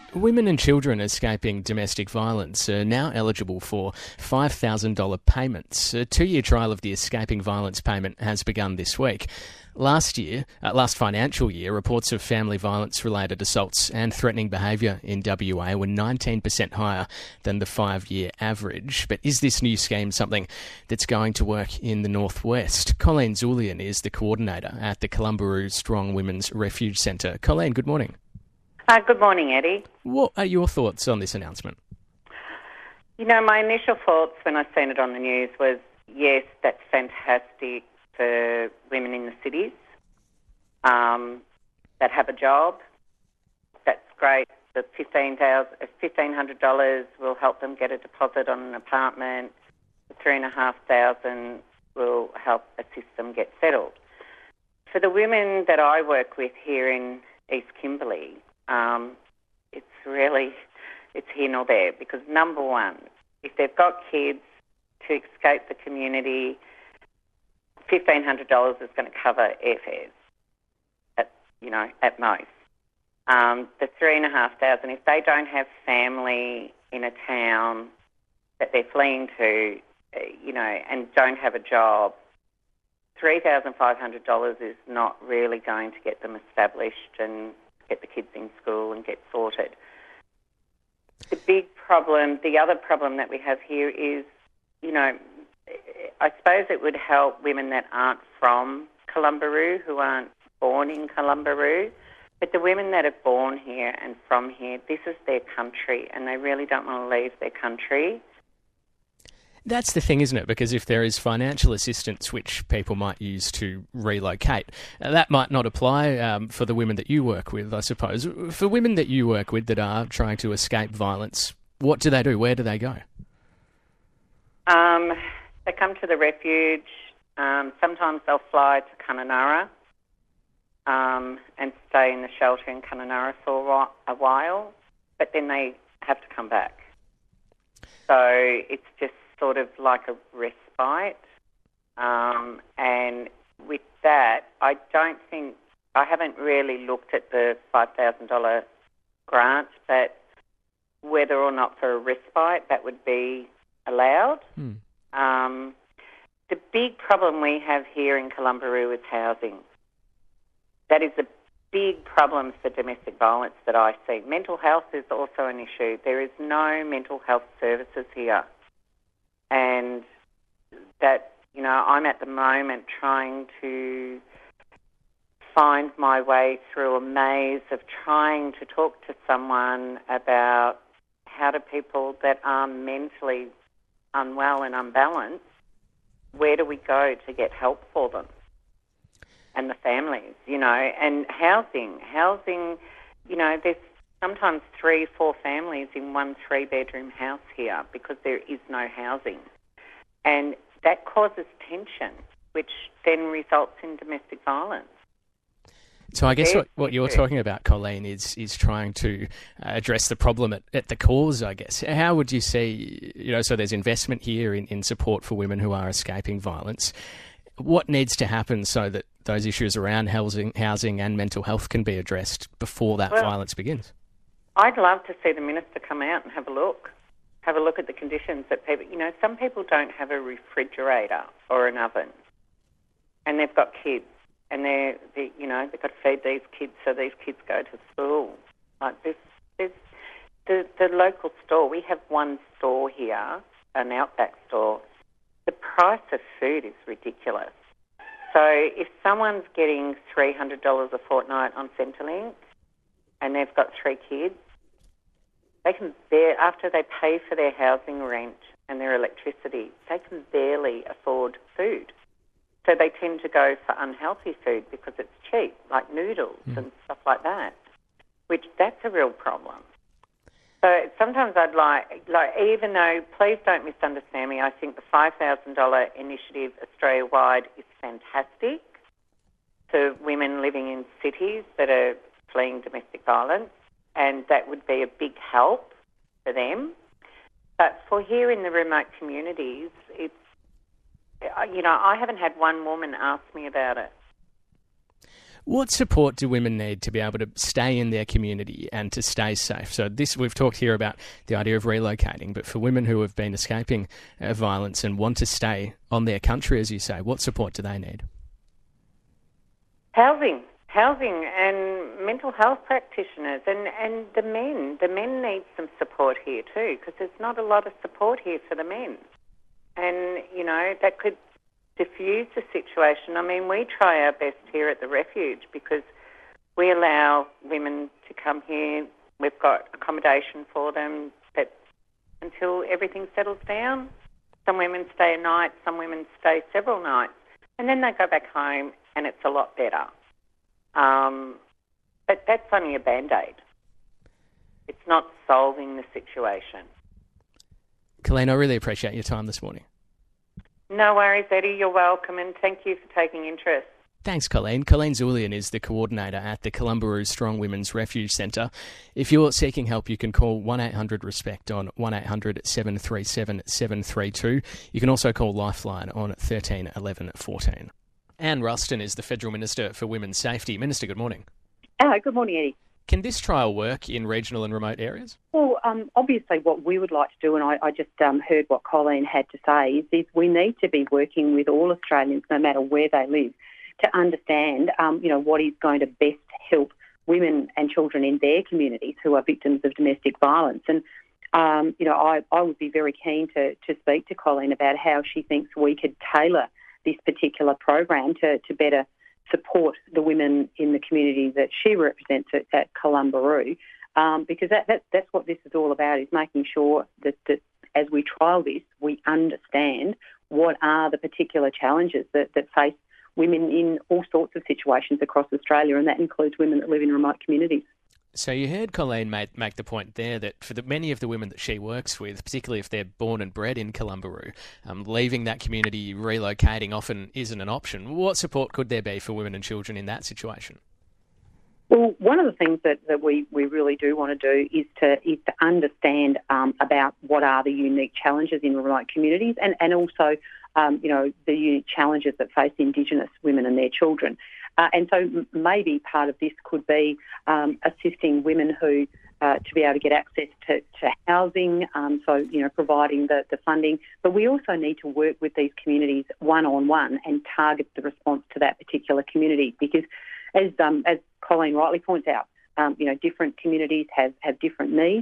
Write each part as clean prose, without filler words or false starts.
Women and children escaping domestic violence are now eligible for $5,000 payments. A 2-year trial of the escaping violence payment has begun this week. Last financial year, reports of family violence-related assaults and threatening behaviour in WA were 19% higher than the 5-year average. But is this new scheme something that's going to work in the Northwest? Colleen Zulian is the coordinator at the Columbaroo Strong Women's Refuge Centre. Colleen, good morning. Good morning, Eddie. What are your thoughts on this announcement? You know, my initial thoughts when I seen it on the news was, yes, that's fantastic for women in the cities that have a job. That's great. The $1,500 will help them get a deposit on an apartment. The $3,500 will help assist them get settled. For the women that I work with here in East Kimberley, it's here nor there, because number one, if they've got kids, to escape the community, $1,500 is going to cover airfares, at most. The $3,500, if they don't have family in a town that they're fleeing to, and don't have a job, $3,500 is not really going to get them established and get the kids in school and get sorted. The other problem that we have here is, I suppose it would help women that aren't from Columbaroo, who aren't born in Columbaroo, but the women that are born here and from here, this is their country, and they really don't want to leave their country. That's the thing, isn't it? Because if there is financial assistance which people might use to relocate, that might not apply for the women that you work with, I suppose. For women that you work with that are trying to escape violence, what do they do? Where do they go? They come to the refuge. Sometimes they'll fly to Kununurra and stay in the shelter in Kununurra for a while, but then they have to come back. So it's just sort of like a respite. And with that, I haven't really looked at the $5,000 grant, but whether or not for a respite that would be allowed. The big problem we have here in Columbaroo is housing. That is a big problem for domestic violence that I see. Mental health is also an issue. There is no mental health services here. And that, I'm at the moment trying to find my way through a maze of trying to talk to someone about how do people that are mentally unwell and unbalanced, where do we go to get help for them? And the families, and housing, there's sometimes 3-4 families in one 3-bedroom house here because there is no housing. And that causes tension, which then results in domestic violence. So I guess what you're talking about, Colleen, is trying to address the problem at the cause, I guess. How would you see, so there's investment here in support for women who are escaping violence. What needs to happen so that those issues around housing and mental health can be addressed before that violence begins? I'd love to see the minister come out and have a look at the conditions that people, some people don't have a refrigerator or an oven, and they've got kids, and they've got to feed these kids so these kids go to school. Like this, the local store. We have one store here, an Outback store. The price of food is ridiculous. So if someone's getting $300 a fortnight on Centrelink and they've got 3 kids, they can after they pay for their housing rent and their electricity, they can barely afford food. So they tend to go for unhealthy food because it's cheap, like noodles and stuff like that, which that's a real problem. So sometimes I'd like, even though, please don't misunderstand me, I think the $5,000 initiative Australia-wide is fantastic for women living in cities that are fleeing domestic violence, and that would be a big help for them. But for here in the remote communities, I haven't had one woman ask me about it. What support do women need to be able to stay in their community and to stay safe? So we've talked here about the idea of relocating, but for women who have been escaping violence and want to stay on their country, as you say, what support do they need? Housing and mental health practitioners and the men. The men need some support here too, because there's not a lot of support here for the men. And, that could diffuse the situation. I mean, we try our best here at the refuge because we allow women to come here. We've got accommodation for them but until everything settles down. Some women stay a night, some women stay several nights, and then they go back home and it's a lot better. But that's only a Band-Aid. It's not solving the situation. Colleen, I really appreciate your time this morning. No worries, Eddie. You're welcome, and thank you for taking interest. Thanks, Colleen. Colleen Zulian is the coordinator at the Columbaroo Strong Women's Refuge Centre. If you're seeking help, you can call 1800-RESPECT on 1800 737 732. You can also call Lifeline on 13 11 14. Anne Ruston is the Federal Minister for Women's Safety. Minister, good morning. Good morning, Eddie. Can this trial work in regional and remote areas? Well, obviously what we would like to do, and I just heard what Colleen had to say, is we need to be working with all Australians, no matter where they live, to understand, what is going to best help women and children in their communities who are victims of domestic violence. And, I would be very keen to speak to Colleen about how she thinks we could tailor this particular program to better support the women in the community that she represents at Columbaroo, because that's what this is all about, is making sure that as we trial this, we understand what are the particular challenges that face women in all sorts of situations across Australia, and that includes women that live in remote communities. So you heard Colleen make the point there that for many of the women that she works with, particularly if they're born and bred in Columbaroo, leaving that community, relocating often isn't an option. What support could there be for women and children in that situation? Well, one of the things that we really do want to do is to understand about what are the unique challenges in remote communities and also, the unique challenges that face Indigenous women and their children. And so maybe part of this could be assisting women who to be able to get access to housing, providing the funding. But we also need to work with these communities one-on-one and target the response to that particular community, because as Colleen rightly points out, different communities have different needs.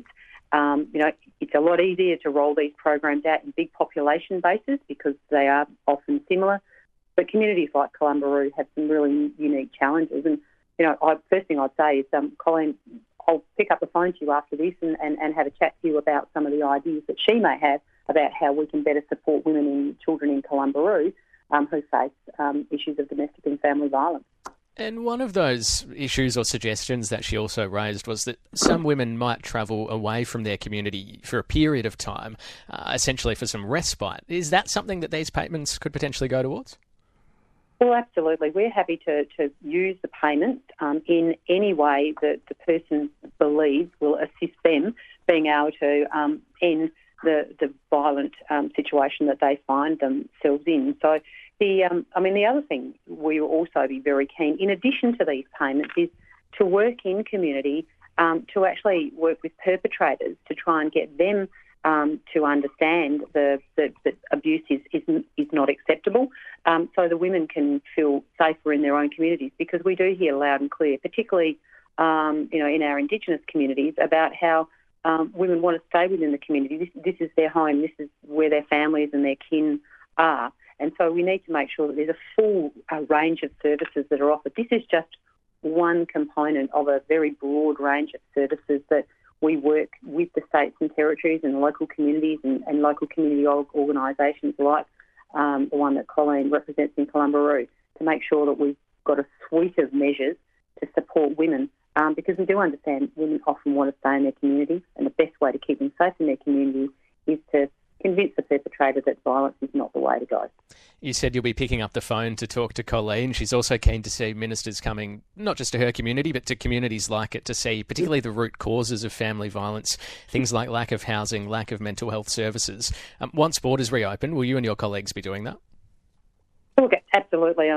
It's a lot easier to roll these programs out in big population bases because they are often similar. But communities like Columbaroo have some really unique challenges. And, first thing I'd say is, Colleen, I'll pick up the phone to you after this and have a chat to you about some of the ideas that she may have about how we can better support women and children in Columbaroo who face issues of domestic and family violence. And one of those issues or suggestions that she also raised was that some women might travel away from their community for a period of time, essentially for some respite. Is that something that these payments could potentially go towards? Well, absolutely. We're happy to use the payment in any way that the person believes will assist them being able to end the violent situation that they find themselves in. So the other thing we will also be very keen, in addition to these payments, is to work in community, to actually work with perpetrators to try and get them to understand that abuse is not acceptable, so the women can feel safer in their own communities, because we do hear loud and clear, particularly in our Indigenous communities, about how women want to stay within the community. This is their home, this is where their families and their kin are, and so we need to make sure that there's a full range of services that are offered. This is just one component of a very broad range of services that we work with the states and territories and local communities and local community organisations like the one that Colleen represents in Columbaroo, to make sure that we've got a suite of measures to support women, because we do understand women often want to stay in their community, and the best way to keep them safe in their community is to convince the perpetrator that violence is not the way to go. You said you'll be picking up the phone to talk to Colleen. She's also keen to see ministers coming not just to her community but to communities like it, to see particularly the root causes of family violence, things like lack of housing, lack of mental health services. Once borders reopen, will you and your colleagues be doing that? Okay, absolutely. absolutely.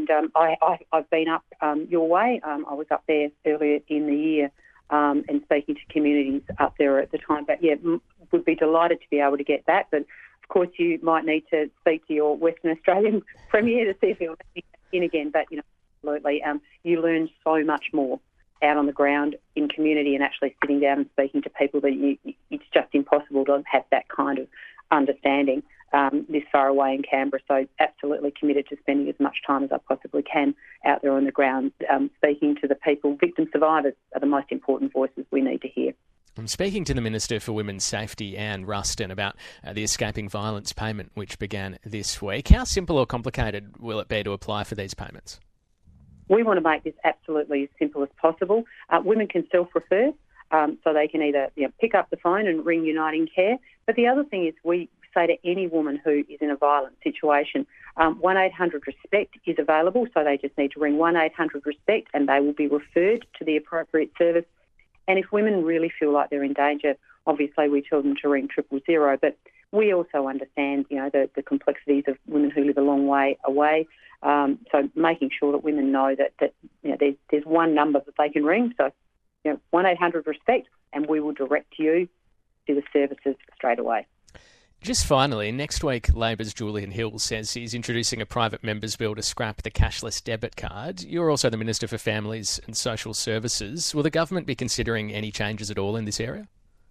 I've been up your way. I was up there earlier in the year and speaking to communities up there at the time. But, yeah, would be delighted to be able to get that. But, of course, you might need to speak to your Western Australian Premier to see if he'll let me in again. But, absolutely, you learn so much more out on the ground in community and actually sitting down and speaking to people that it's just impossible to have that kind of understanding this far away in Canberra. So absolutely committed to spending as much time as I possibly can out there on the ground, speaking to the people. Victim survivors are the most important voices we need to hear. I'm speaking to the Minister for Women's Safety, Anne Ruston, about the Escaping Violence payment, which began this week. How simple or complicated will it be to apply for these payments? We want to make this absolutely as simple as possible. Women can self-refer, so they can either pick up the phone and ring Uniting Care. But the other thing is we say to any woman who is in a violent situation, 1-800-RESPECT is available, so they just need to ring 1-800-RESPECT and they will be referred to the appropriate service. And if women really feel like they're in danger, obviously we tell them to ring 000. But we also understand, the complexities of women who live a long way away. So making sure that women know that there's one number that they can ring. So 1-800-RESPECT, and we will direct you to the services straight away. Just finally, next week, Labor's Julian Hill says he's introducing a private members bill to scrap the cashless debit card. You're also the Minister for Families and Social Services. Will the government be considering any changes at all in this area?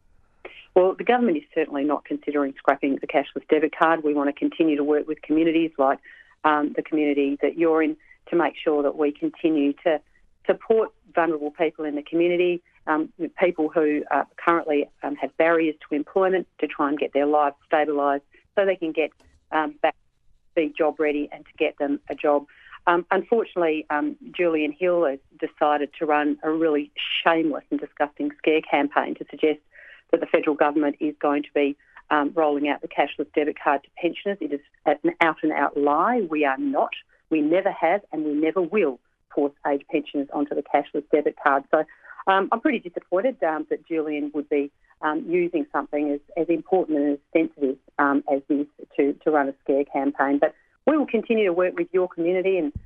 Well, the government is certainly not considering scrapping the cashless debit card. We want to continue to work with communities like the community that you're in to make sure that we continue to support vulnerable people in the community, people who currently have barriers to employment, to try and get their lives stabilised so they can get back to be job ready and to get them a job. Unfortunately, Julian Hill has decided to run a really shameless and disgusting scare campaign to suggest that the federal government is going to be rolling out the cashless debit card to pensioners. It is an out-and-out lie. We are not. We never have and we never will force age pensioners onto the cashless debit card. So I'm pretty disappointed that Julian would be using something as important and as sensitive as this to run a scare campaign. But we will continue to work with your community and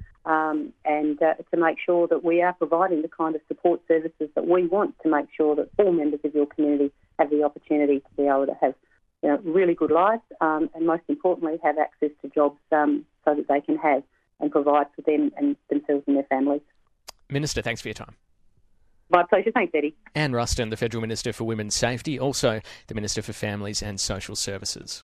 to make sure that we are providing the kind of support services that we want to make sure that all members of your community have the opportunity to be able to have really good lives and most importantly have access to jobs so that they can have and provide for them and themselves and their families. Minister, thanks for your time. My pleasure. Thanks, Eddie. Anne Ruston, the Federal Minister for Women's Safety, also the Minister for Families and Social Services.